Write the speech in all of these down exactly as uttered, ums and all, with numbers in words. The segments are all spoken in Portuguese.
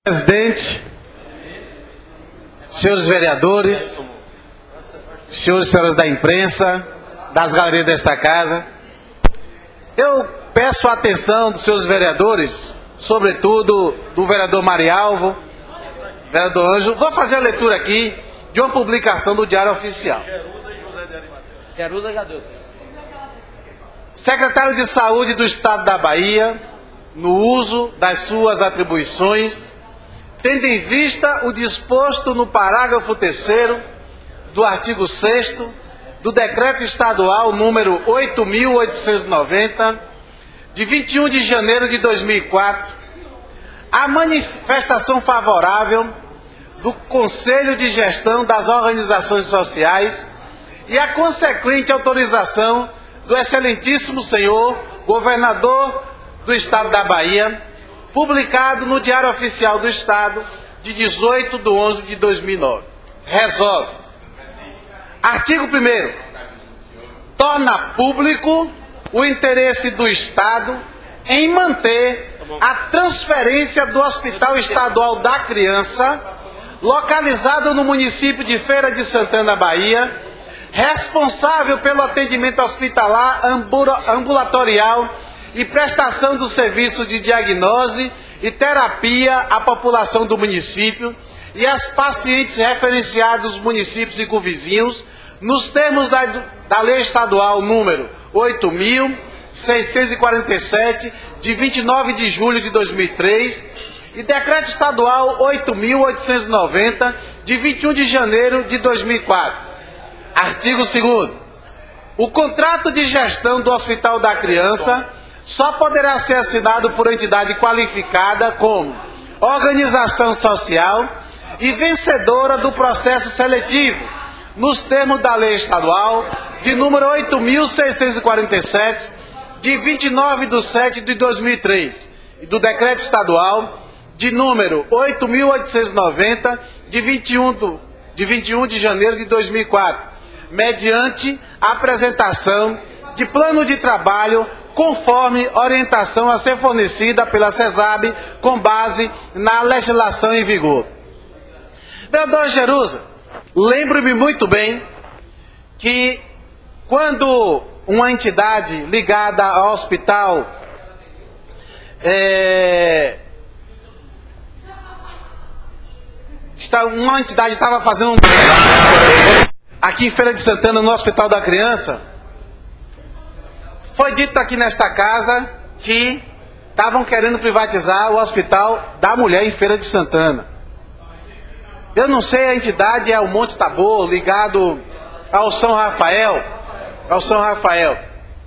Presidente, senhores vereadores, senhores e senhoras da imprensa, das galerias desta casa, eu peço a atenção dos seus vereadores, sobretudo do vereador Marialvo, vereador Ângelo. Vou fazer a leitura aqui de uma publicação do Diário Oficial. Secretário de Saúde do Estado da Bahia, no uso das suas atribuições, tendo em vista o disposto no parágrafo terceiro do artigo sexto do Decreto Estadual número oito mil oitocentos e noventa, de vinte e um de janeiro de dois mil e quatro, a manifestação favorável do Conselho de Gestão das Organizações Sociais e a consequente autorização do excelentíssimo senhor governador do Estado da Bahia, publicado no Diário Oficial do Estado, de dezoito de onze de dois mil e nove. Resolve. Artigo primeiro. Torna público o interesse do Estado em manter a transferência do Hospital Estadual da Criança, localizado no município de Feira de Santana, Bahia, responsável pelo atendimento hospitalar ambulatorial e prestação do serviço de diagnose e terapia à população do município e às pacientes referenciados nos municípios e convizinhos, nos termos da, da Lei Estadual número oito mil seiscentos e quarenta e sete, de vinte e nove de julho de dois mil e três, e Decreto Estadual oito mil oitocentos e noventa, de vinte e um de janeiro de dois mil e quatro. Artigo segundo. O contrato de gestão do Hospital da Criança só poderá ser assinado por entidade qualificada como organização social e vencedora do processo seletivo, nos termos da Lei Estadual de número oito mil seiscentos e quarenta e sete, de vinte e nove de setembro de dois mil e três, e do Decreto Estadual de número oito mil oitocentos e noventa, de vinte e um de janeiro de dois mil e quatro, mediante a apresentação de plano de trabalho conforme orientação a ser fornecida pela CESAB com base na legislação em vigor. Vereador Jerusa, lembro-me muito bem que quando uma entidade ligada ao hospital é, uma entidade estava fazendo um aqui em Feira de Santana, no Hospital da Criança, foi dito aqui nesta casa que estavam querendo privatizar o Hospital da Mulher em Feira de Santana. Eu não sei, a entidade é o Monte Tabor, ligado ao São Rafael, ao São Rafael.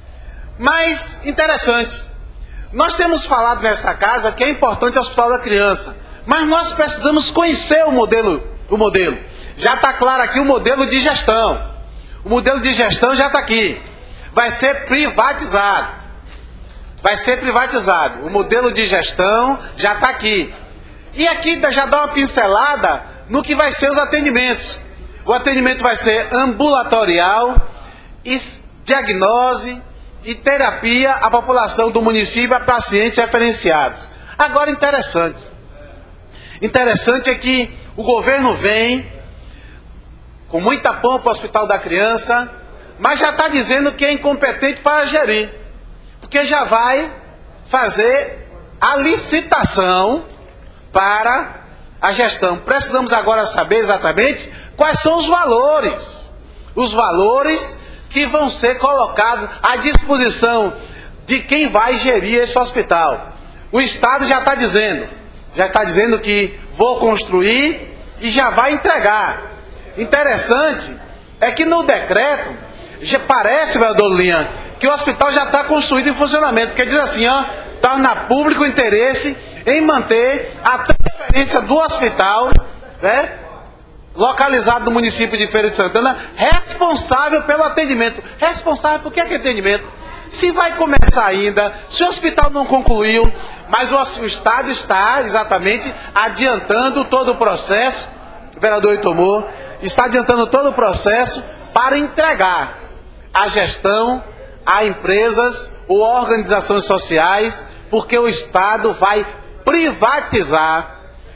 Mas, interessante, nós temos falado nesta casa que é importante o Hospital da Criança, mas nós precisamos conhecer o modelo. O modelo. Já está claro aqui o modelo de gestão. O modelo de gestão já está aqui. Vai ser privatizado. Vai ser privatizado. O modelo de gestão já está aqui. E aqui já dá uma pincelada no que vai ser os atendimentos. O atendimento vai ser ambulatorial, e diagnose e terapia à população do município, a pacientes referenciados. Agora, interessante. Interessante é que o governo vem com muita pompa ao Hospital da Criança, mas já está dizendo que é incompetente para gerir, porque já vai fazer a licitação para a gestão. Precisamos agora saber exatamente quais são os valores, os valores que vão ser colocados à disposição de quem vai gerir esse hospital. O Estado já está dizendo, já está dizendo que vou construir e já vai entregar. Interessante é que no decreto, já parece, vereador Linha, que o hospital já está construído em funcionamento, porque diz assim, ó, está na público interesse em manter a transferência do hospital, né, localizado no município de Feira de Santana, responsável pelo atendimento. Responsável por que é atendimento? Se vai começar ainda, se o hospital não concluiu, mas o, o Estado está exatamente adiantando todo o processo, o vereador Itomor, está adiantando todo o processo para entregar a gestão a empresas ou organizações sociais, porque o Estado vai privatizar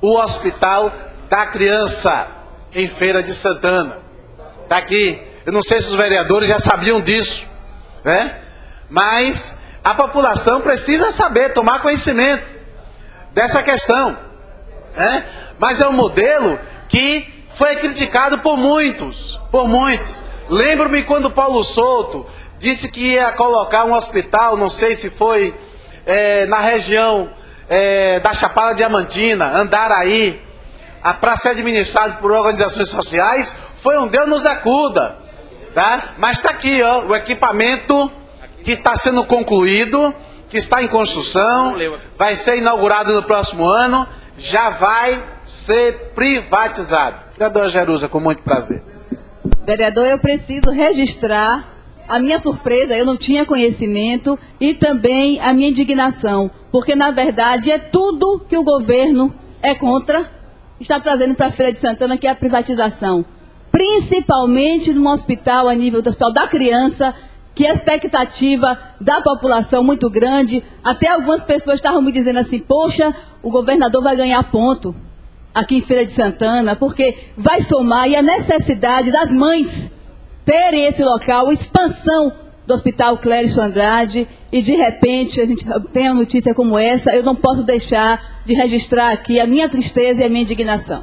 o Hospital da Criança, em Feira de Santana. Está aqui. Eu não sei se os vereadores já sabiam disso, né? Mas a população precisa saber, tomar conhecimento dessa questão, né? Mas é um modelo que foi criticado por muitos, por muitos. Lembro-me quando Paulo Souto disse que ia colocar um hospital, não sei se foi é, na região é, da Chapada Diamantina, Andaraí, para ser administrado por organizações sociais, foi um Deus nos acuda, tá? Mas está aqui, ó, o equipamento que está sendo concluído, que está em construção, vai ser inaugurado no próximo ano, já vai ser privatizado. Vereadora Jerusa, com muito prazer. Vereador, eu preciso registrar a minha surpresa, eu não tinha conhecimento, e também a minha indignação, porque na verdade é tudo que o governo é contra, está trazendo para a Feira de Santana, que é a privatização. Principalmente num hospital a nível do Hospital da Criança, que a expectativa da população muito grande, até algumas pessoas estavam me dizendo assim, poxa, o governador vai ganhar ponto aqui em Feira de Santana, porque vai somar, e a necessidade das mães terem esse local, expansão do Hospital Cléricio Andrade, e de repente a gente tem uma notícia como essa, eu não posso deixar de registrar aqui a minha tristeza e a minha indignação.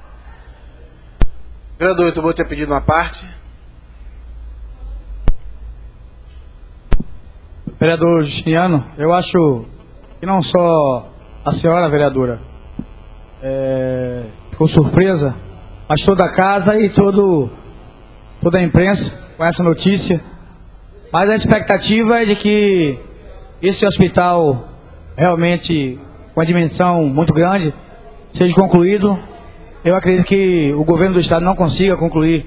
Vereador, eu vou ter pedido uma parte. Vereador Justiniano, eu acho que não só a senhora, vereadora, é, ficou surpresa, mas toda a casa e todo, toda a imprensa com essa notícia. Mas a expectativa é de que esse hospital, realmente com a dimensão muito grande, seja concluído. Eu acredito que o governo do estado não consiga concluir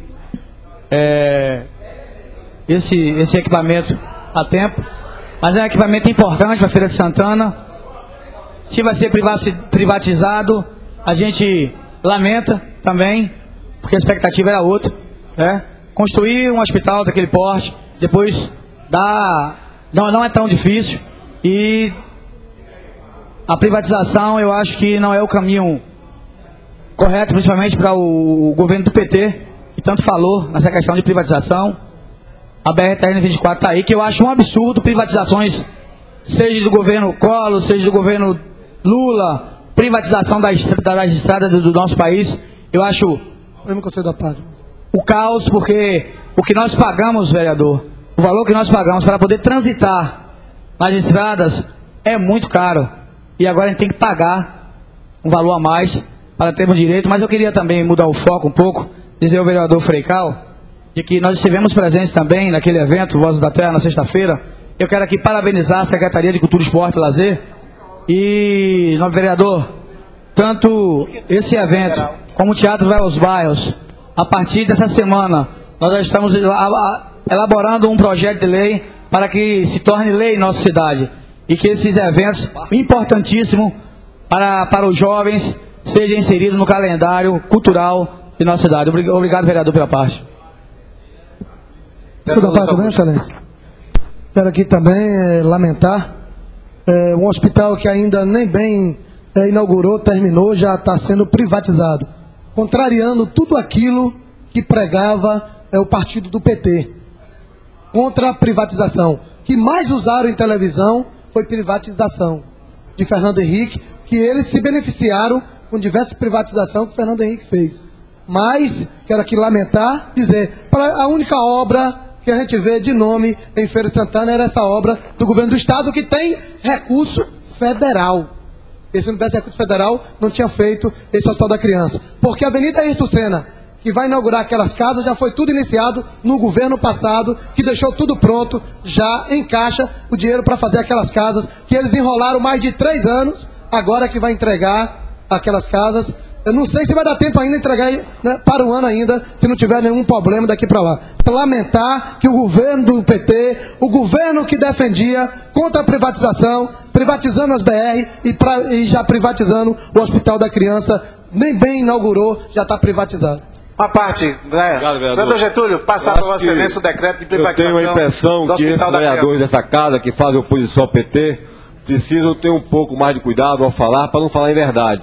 é, esse, esse equipamento a tempo, mas é um equipamento importante para a Feira de Santana. Se vai ser privatizado, a gente lamenta também, porque a expectativa era outra, né? Construir um hospital daquele porte, depois dá, não, não é tão difícil, e a privatização eu acho que não é o caminho correto, principalmente para o, o governo do P T, que tanto falou nessa questão de privatização. A B R T N vinte e quatro está aí, que eu acho um absurdo privatizações, seja do governo Collor, seja do governo Lula, privatização das, das estradas do, do nosso país. Eu acho o caos, porque o que nós pagamos, vereador, o valor que nós pagamos para poder transitar nas estradas é muito caro. E agora a gente tem que pagar um valor a mais para termos direito. Mas eu queria também mudar o foco um pouco, dizer ao vereador Freical, de que nós estivemos presentes também naquele evento, Vozes da Terra, na sexta-feira. Eu quero aqui parabenizar a Secretaria de Cultura, Esporte e Lazer. E, nobre vereador, tanto esse evento, como o Teatro Vai aos Bairros, a partir dessa semana, nós já estamos elaborando um projeto de lei para que se torne lei em nossa cidade. E que esses eventos, importantíssimos para, para os jovens, sejam inseridos no calendário cultural de nossa cidade. Obrigado, vereador, pela parte. Isso da parte também, excelência. Quero aqui também é, lamentar é, um hospital que ainda nem bem é, inaugurou, terminou, já está sendo privatizado, contrariando tudo aquilo que pregava é, o partido do P T, contra a privatização. O que mais usaram em televisão foi privatização de Fernando Henrique, que eles se beneficiaram com diversas privatizações que o Fernando Henrique fez. Mas, quero aqui lamentar, dizer, para a única obra que a gente vê de nome em Feira de Santana era essa obra do governo do estado, que tem recurso federal. E se não tivesse recurso federal, não tinha feito esse Hospital da Criança. Porque a Avenida Ayrton Senna, que vai inaugurar aquelas casas, já foi tudo iniciado no governo passado, que deixou tudo pronto, já em caixa, o dinheiro para fazer aquelas casas, que eles enrolaram mais de três anos, agora que vai entregar aquelas casas. Eu não sei se vai dar tempo ainda entregar, né, para o ano ainda, se não tiver nenhum problema daqui para lá. Para lamentar que o governo do P T, o governo que defendia contra a privatização, privatizando as B R e, pra, e já privatizando o Hospital da Criança, nem bem inaugurou, já está privatizado. Uma parte, Léa. Obrigado, vereador. Vereador Getúlio, passar para Vossa Excelência o decreto de privatização. Eu tenho a impressão que esses vereadores dessa casa, que fazem oposição ao P T, precisam ter um pouco mais de cuidado ao falar, para não falar em verdades.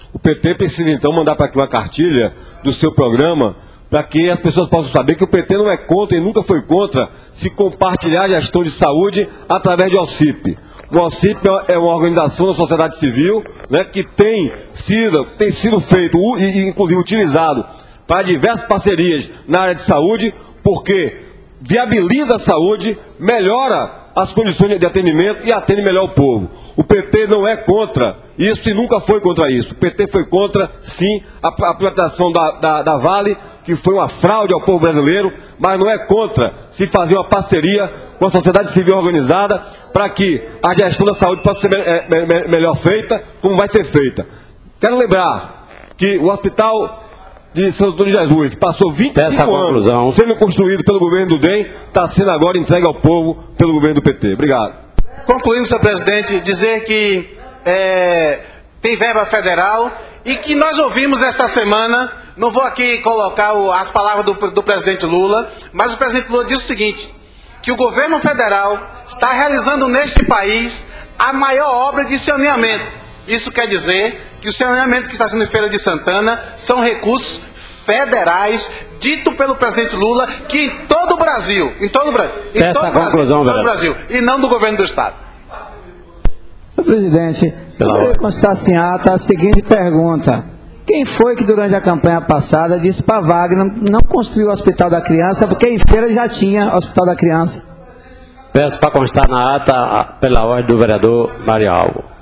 O P T precisa, então, mandar para aqui uma cartilha do seu programa, para que as pessoas possam saber que o P T não é contra e nunca foi contra se compartilhar a gestão de saúde através de OSCIP. O OSCIP é uma organização da sociedade civil, né, que tem sido, tem sido feito e, inclusive, utilizado para diversas parcerias na área de saúde, porque viabiliza a saúde, melhora as condições de atendimento e atende melhor o povo. O P T não é contra isso e nunca foi contra isso. O P T foi contra, sim, a, a privatização da, da, da Vale, que foi uma fraude ao povo brasileiro, mas não é contra se fazer uma parceria com a sociedade civil organizada para que a gestão da saúde possa ser me, me, me, melhor feita, como vai ser feita. Quero lembrar que o hospital de Santo Antônio de Jesus passou vinte e cinco anos sendo construído pelo governo do D E M, está sendo agora entregue ao povo pelo governo do P T. Obrigado. Concluindo, senhor presidente, dizer que é, tem verba federal e que nós ouvimos esta semana, não vou aqui colocar o, as palavras do, do presidente Lula, mas o presidente Lula disse o seguinte, que o governo federal está realizando neste país a maior obra de saneamento. Isso quer dizer que o saneamento que está sendo em Feira de Santana são recursos federais, dito pelo presidente Lula, que em todo o Brasil, em todo o Brasil, em todo o Brasil, em todo o Brasil, e não do governo do Estado. Senhor presidente, gostaria de constar em ata a seguinte pergunta. Quem foi que durante a campanha passada disse para Wagner não construir o Hospital da Criança, porque em Feira já tinha o Hospital da Criança? Peço para constar na ata pela ordem do vereador Mário Alvo.